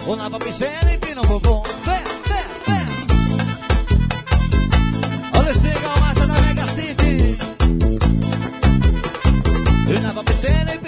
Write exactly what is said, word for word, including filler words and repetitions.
Una papiscena e pino popô. Vem, vem, vem. Olha esse legal, massa da Mega City. Una papiscena e